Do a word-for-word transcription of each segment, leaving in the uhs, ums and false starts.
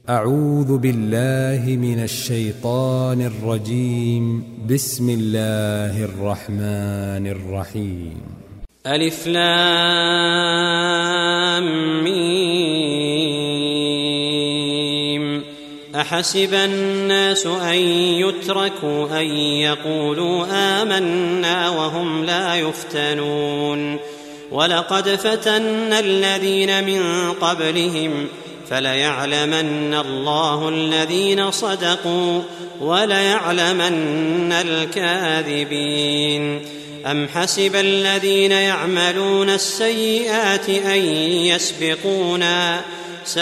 أعوذ بالله من الشيطان الرجيم. بسم الله الرحمن الرحيم. ألف لام ميم. أحسب الناس أن يتركوا أن يقولوا آمنا وهم لا يفتنون ولقد فتنا الذين من قبلهم فليعلمن الله الذين صدقوا وليعلمن الكاذبين. أم حسب الذين يعملون السيئات أن يسبقونا ساء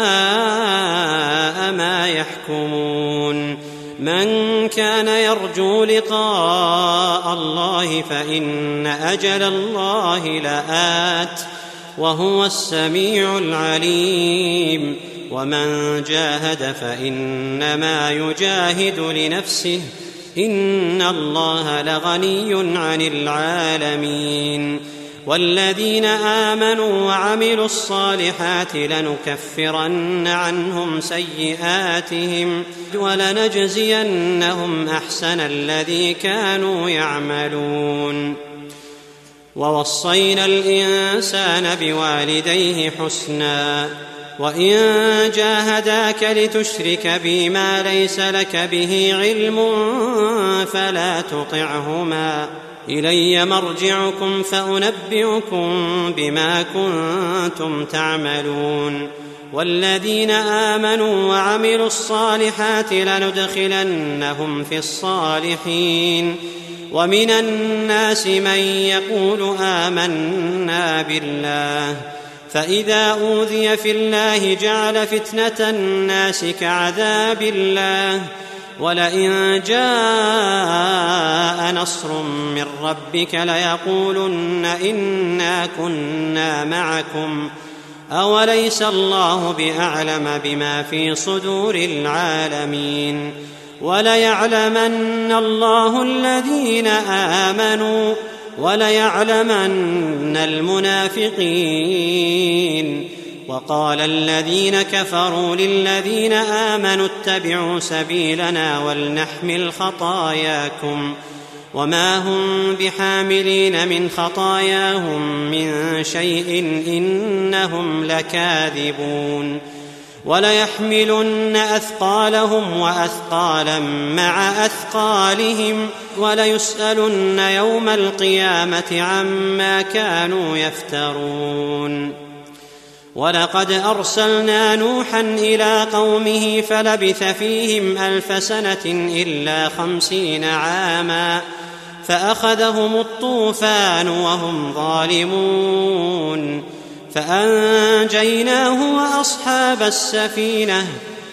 ما يحكمون. من كان يرجو لقاء الله فإن أجل الله لآت وهو السميع العليم. ومن جاهد فإنما يجاهد لنفسه إن الله لغني عن العالمين. والذين آمنوا وعملوا الصالحات لنكفرن عنهم سيئاتهم ولنجزينهم أحسن الذي كانوا يعملون. ووصينا الإنسان بوالديه حسنا وإن جاهداك لتشرك بي ما ليس لك به علم فلا تطعهما إلي مرجعكم فأنبئكم بما كنتم تعملون. والذين آمنوا وعملوا الصالحات لندخلنهم في الصالحين. ومن الناس من يقول آمنا بالله فإذا أوذي في الله جعل فتنة الناس كعذاب الله ولئن جاء نصر من ربك ليقولن إنا كنا معكم أوليس الله بأعلم بما في صدور العالمين. وليعلمن الله الذين آمنوا وليعلمن المنافقين. وقال الذين كفروا للذين آمنوا اتبعوا سبيلنا ولنحمل خطاياكم وما هم بحاملين من خطاياهم من شيء إنهم لكاذبون. وليحملن أثقالهم وأثقالا مع أثقالهم وليسألن يوم القيامة عما كانوا يفترون. ولقد أرسلنا نوحا إلى قومه فلبث فيهم ألف سنة إلا خمسين عاما فأخذهم الطوفان وهم ظالمون فأنجيناه وأصحاب السفينة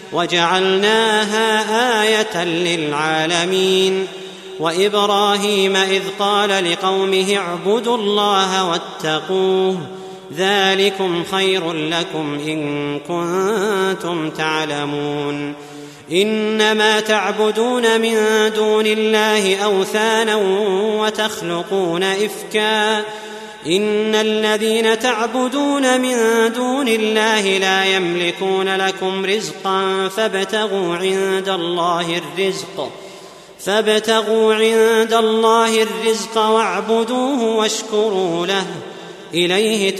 وجعلناها آية للعالمين. وإبراهيم إذ قال لقومه اعبدوا الله واتقوه ذلكم خير لكم إن كنتم تعلمون. إنما تعبدون من دون الله أوثانا وتخلقون إفكا إن الذين تعبدون من دون الله لا يملكون لكم رزقا فابتغوا عند الله الرزق فابتغوا عند الله الرزق واعبدوه واشكروا له إليه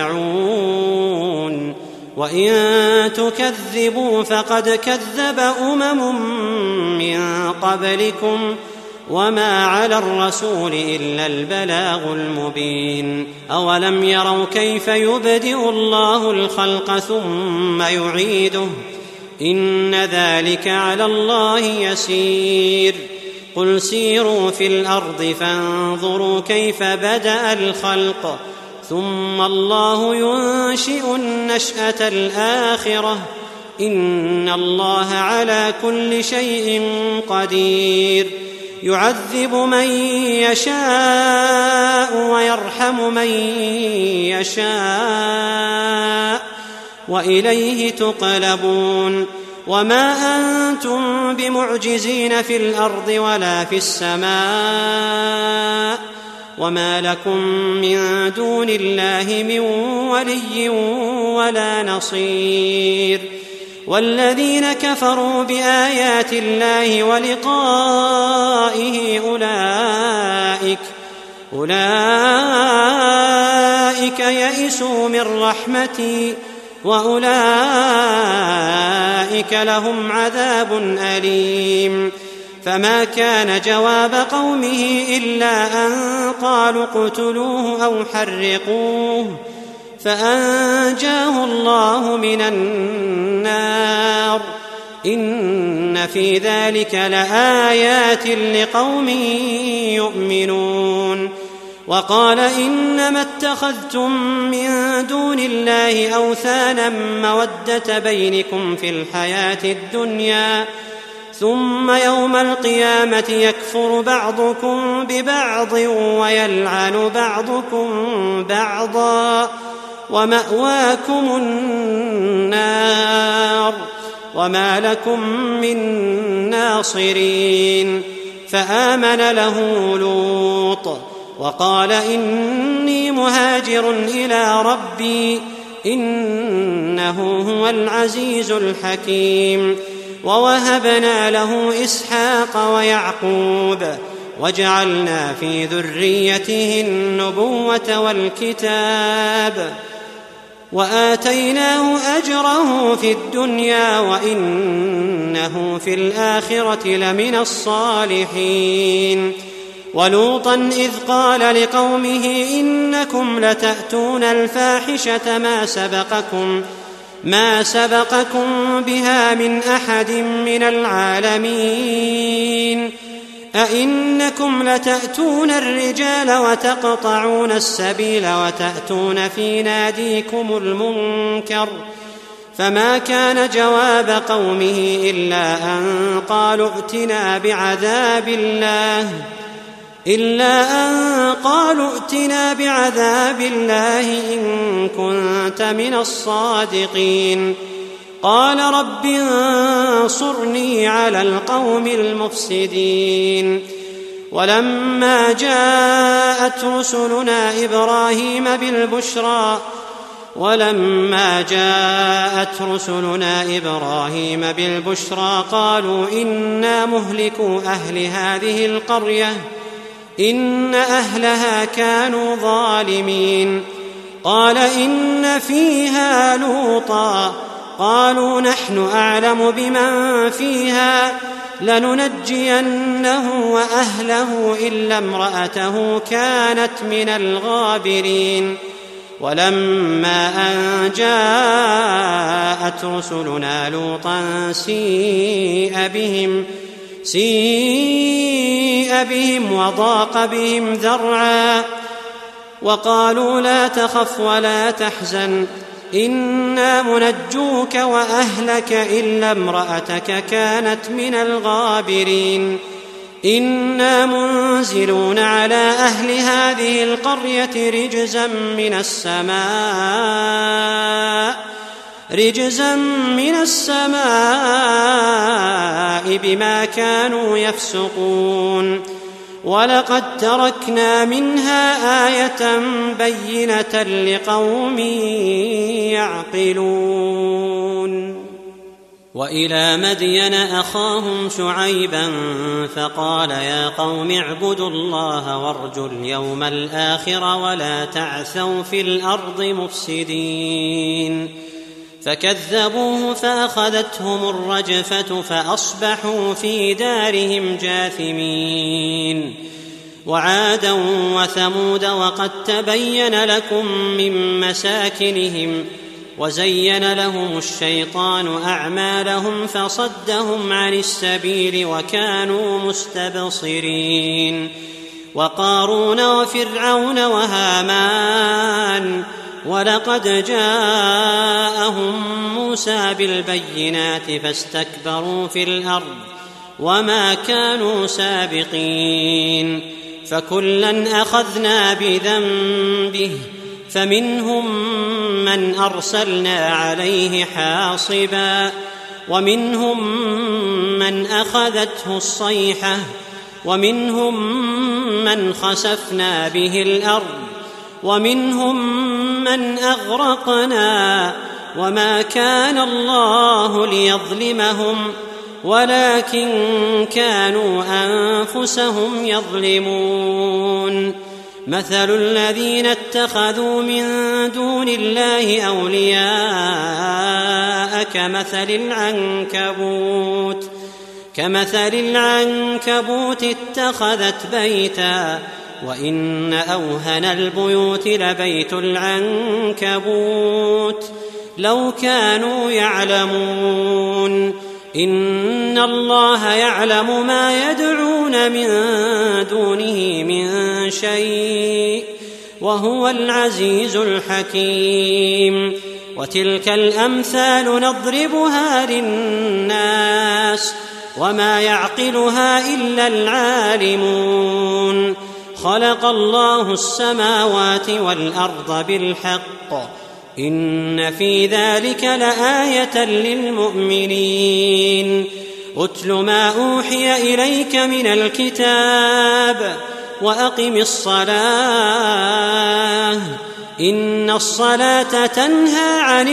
ترجعون. وإن تكذبوا فقد كذب أمم من قبلكم وما على الرسول إلا البلاغ المبين. أولم يروا كيف يبدئ الله الخلق ثم يعيده إن ذلك على الله يسير. قل سيروا في الأرض فانظروا كيف بدأ الخلق ثم الله ينشئ النشأة الآخرة إن الله على كل شيء قدير. يعذب من يشاء ويرحم من يشاء وإليه تقلبون. وما أنتم بمعجزين في الأرض ولا في السماء وما لكم من دون الله من ولي ولا نصير. والذين كفروا بآيات الله ولقائه أولئك أولئك يئسوا من رحمتي وأولئك لهم عذاب أليم. فما كان جواب قومه إلا أن قالوا اقتلوه أو حرقوه فأنجاه الله من النار. إن في ذلك لآيات لقوم يؤمنون. وقال إنما اتخذتم من دون الله أوثانا مودة بينكم في الحياة الدنيا ثم يوم القيامة يكفر بعضكم ببعض ويلعن بعضكم بعضا ومأواكم النار وما لكم من ناصرين. فآمن له لوط وقال إني مهاجر إلى ربي إنه هو العزيز الحكيم. ووهبنا له إسحاق ويعقوب وجعلنا في ذريته النبوة والكتاب وآتيناه أجره في الدنيا وإنه في الآخرة لمن الصالحين. ولوطا إذ قال لقومه إنكم لتأتون الفاحشة ما سبقكم ما سبقكم بها من أحد من العالمين. أئنكم لتأتون الرجال وتقطعون السبيل وتأتون في ناديكم المنكر. فما كان جواب قومه إلا أن قالوا ائتنا بعذاب الله إلا أن قالوا ائتنا بعذاب الله إن كنت من الصادقين. قال رب انصرني على القوم المفسدين. ولما جاءت رسلنا إبراهيم بالبشرى ولما جاءت رسلنا إبراهيم بالبشرى قالوا إنا مهلكو أهل هذه القرية إن أهلها كانوا ظالمين. قال إن فيها لوطا قالوا نحن أعلم بمن فيها لننجينه وأهله إلا امرأته كانت من الغابرين. ولما أن جاءت رسلنا لوطا سيء بهم سيء بهم وضاق بهم ذرعا وقالوا لا تخف ولا تحزن إنا منجوك وأهلك إلا امرأتك كانت من الغابرين. إنا منزلون على أهل هذه القرية رجزا من السماء رجزا من السماء بما كانوا يفسقون. ولقد تركنا منها آية بينة لقوم يعقلون. وإلى مدين أخاهم شعيبا فقال يا قوم اعبدوا الله وارجوا اليوم الآخر ولا تعثوا في الأرض مفسدين. فكذبوه فأخذتهم الرجفة فأصبحوا في دارهم جاثمين. وعادا وثمود وقد تبين لكم من مساكنهم وزين لهم الشيطان أعمالهم فصدهم عن السبيل وكانوا مستبصرين. وقارون وفرعون وهامان ولقد جاءهم موسى بالبينات فاستكبروا في الأرض وما كانوا سابقين. فكلا أخذنا بذنبه فمنهم من أرسلنا عليه حاصبا ومنهم من أخذته الصيحة ومنهم من خسفنا به الأرض ومنهم من أغرقنا وما كان الله ليظلمهم ولكن كانوا أنفسهم يظلمون. مثل الذين اتخذوا من دون الله أولياء كمثل العنكبوت كمثل العنكبوت اتخذت بيتا وإن أوهن البيوت لبيت العنكبوت لو كانوا يعلمون. إن الله يعلم ما يدعون من دونه من شيء وهو العزيز الحكيم. وتلك الأمثال نضربها للناس وما يعقلها إلا العالمون. خلق الله السماوات والأرض بالحق إن في ذلك لآية للمؤمنين. أتل ما أوحي إليك من الكتاب وأقم الصلاة إن الصلاة تنهى عن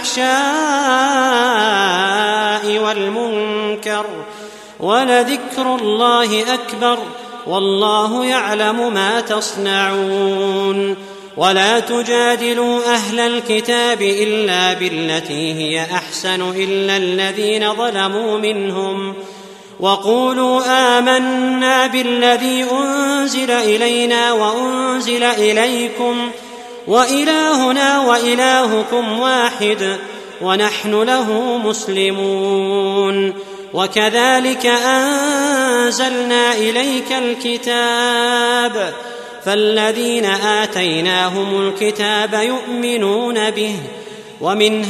الفحشاء والمنكر ولذكر الله أكبر والله يعلم ما تصنعون. ولا تجادلوا أهل الكتاب إلا بالتي هي أحسن إلا الذين ظلموا منهم وقولوا آمنا بالذي أنزل إلينا وأنزل إليكم وإلهنا وإلهكم واحد ونحن له مسلمون. وكذلك أنزلنا إليك الكتاب فالذين آتيناهم الكتاب يؤمنون به ومن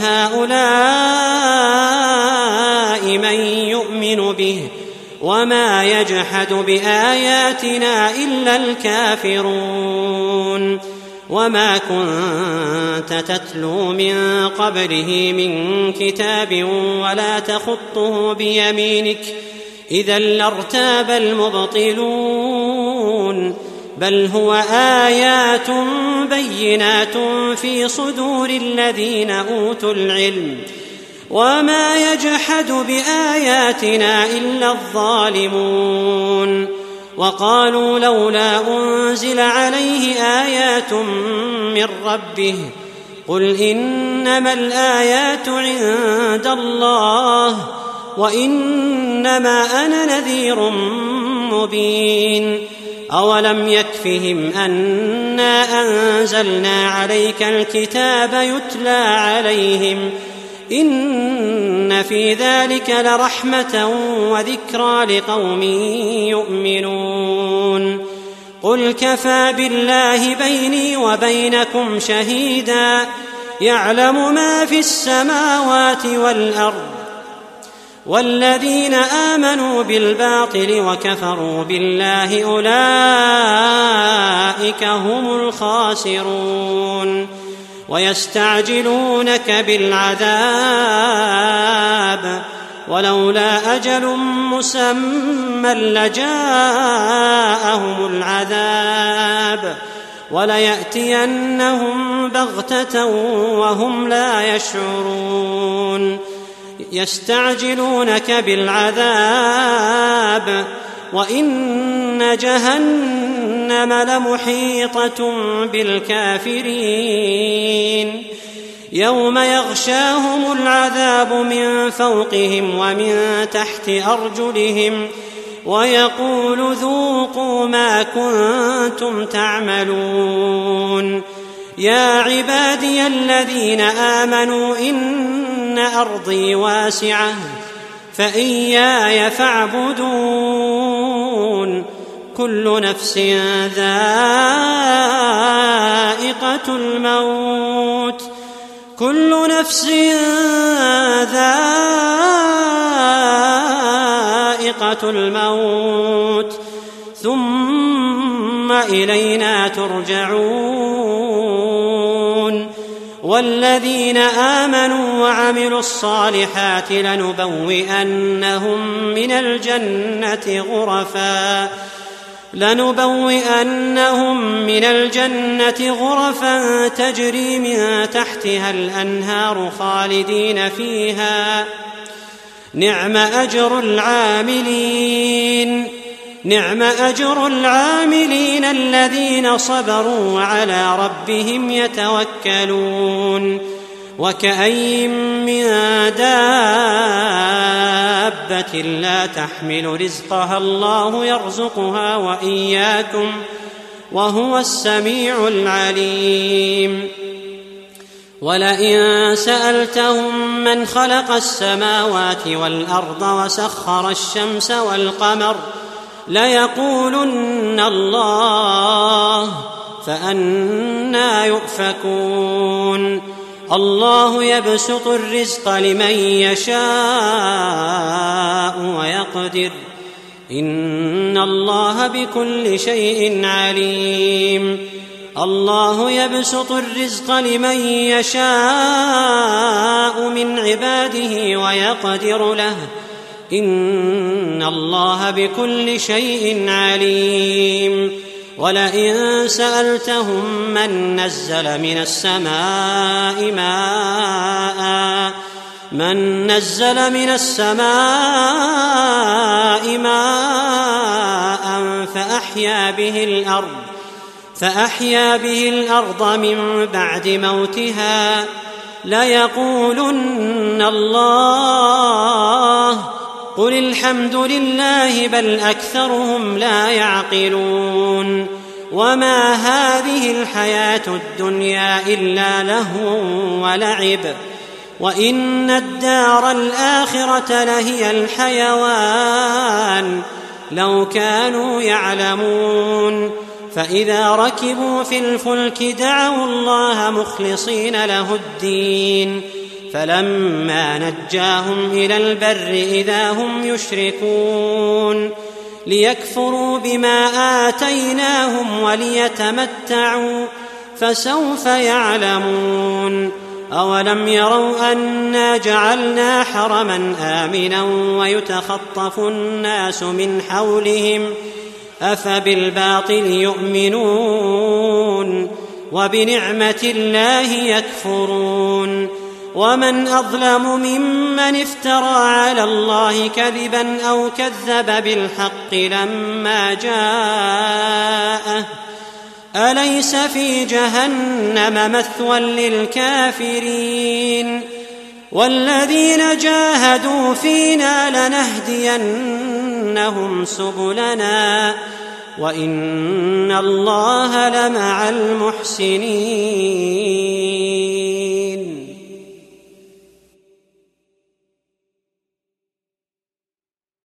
هؤلاء من يؤمن به وما يجحد بآياتنا إلا الكافرون. وما كنت تتلو من قبله من كتاب ولا تخطه بيمينك إذا لارتاب المبطلون بل هو آيات بينات في صدور الذين أوتوا العلم وما يجحد بآياتنا إلا الظالمون. وقالوا لولا أنزل عليه آيات من ربه قل إنما الآيات عند الله وإنما أنا نذير مبين. أولم يكفهم أنا أنزلنا عليك الكتاب يتلى عليهم إن في ذلك لرحمة وذكرى لقوم يؤمنون. قل كفى بالله بيني وبينكم شهيدا يعلم ما في السماوات والأرض والذين آمنوا بالباطل وكفروا بالله أولئك هم الخاسرون. ويستعجلونك بالعذاب ولولا أجل مسمى لجاءهم العذاب وليأتينهم بغتة وهم لا يشعرون. يستعجلونك بالعذاب وإن جهنم لمحيطة بالكافرين يوم يغشاهم العذاب من فوقهم ومن تحت أرجلهم ويقول ذوقوا ما كنتم تعملون. يا عبادي الذين آمنوا إن أرضي واسعة فإياي فاعبدون. كل نفس ذائقة الموت كل نفس ذائقة الموت ثم إلينا ترجعون. والذين آمنوا وعملوا الصالحات لنبوئنهم من الجنة غرفا لنبوئنهم من الجنة غرفا تجري من تحتها الأنهار خالدين فيها نعم أجر العاملين نعم أجر العاملين الذين صبروا وعلى ربهم يتوكلون وكأي من دابة لا تحمل رزقها الله يرزقها وإياكم وهو السميع العليم ولئن سألتهم من خلق السماوات والأرض وسخر الشمس والقمر ليقولن الله فأنى يؤفكون الله يبسط الرزق لمن يشاء ويقدر إن الله بكل شيء عليم الله يبسط الرزق لمن يشاء من عباده ويقدر له إن الله بكل شيء عليم ولئن سألتهم من نزل من السماء ماء من نزل من السماء ماء فأحيا به الأرض فأحيا به الأرض من بعد موتها ليقولن الله قل الحمد لله بل أكثرهم لا يعقلون وما هذه الحياة الدنيا إلا لهو ولعب وإن الدار الآخرة لهي الحيوان لو كانوا يعلمون فإذا ركبوا في الفلك دعوا الله مخلصين له الدين فلما نجاهم إلى البر إذا هم يشركون ليكفروا بما آتيناهم وليتمتعوا فسوف يعلمون أولم يروا أنا جعلنا حرما آمنا ويتخطف الناس من حولهم أفبالباطل يؤمنون وبنعمة الله يكفرون ومن أظلم ممن افترى على الله كذبا أو كذب بالحق لما جاءه أليس في جهنم مثوى للكافرين والذين جاهدوا فينا لنهدينهم سبلنا وإن الله لمع المحسنين.